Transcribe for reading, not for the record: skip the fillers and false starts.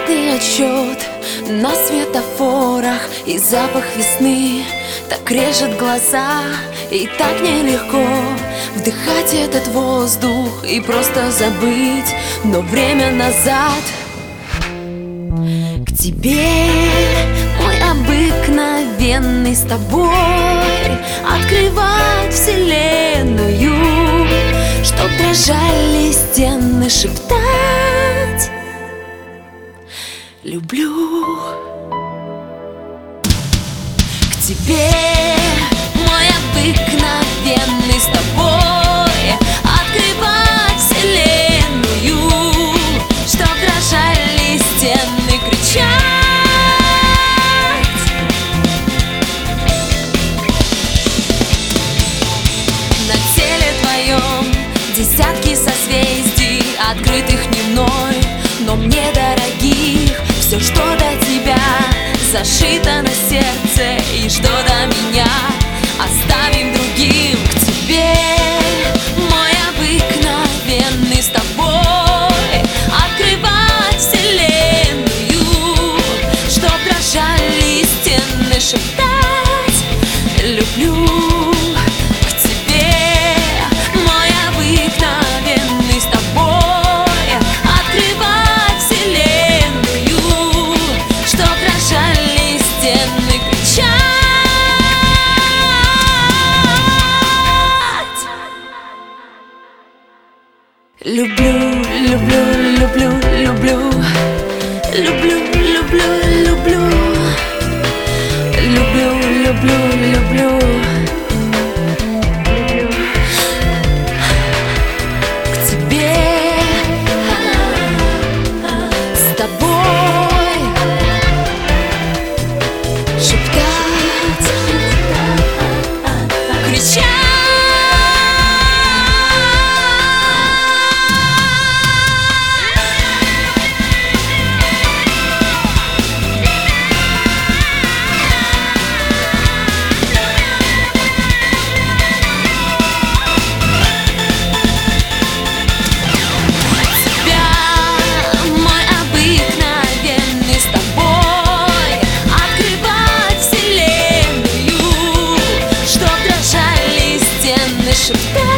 Обратный отсчет на светофорах и запах весны так режет глаза, и так нелегко вдыхать этот воздух и просто забыть, но время назад. К тебе, мой обыкновенный, с тобой открывать вселенную, чтоб дрожали стены, шептать люблю. К тебе, мой обыкновенный, с тобой открывать вселенную, чтоб дрожали стены, кричать. На теле твоем десятки созвездий, открытых не мной, но мне дорогих. Все, что до тебя, зашито на сердце, и что до меня, оставим другим. К тебе, мой обыкновенный, с тобой открывать вселенную, чтоб дрожали стены, шептать люблю. К тебе, мой обыкновенный, с тобой открывать вселенную, чтоб дрожали стены, кричать люблю, люблю, люблю, люблю, люблю, люблю, люблю, люблю, люблю, люблю. К тебе, с тобой шептать, кричать. Шептать.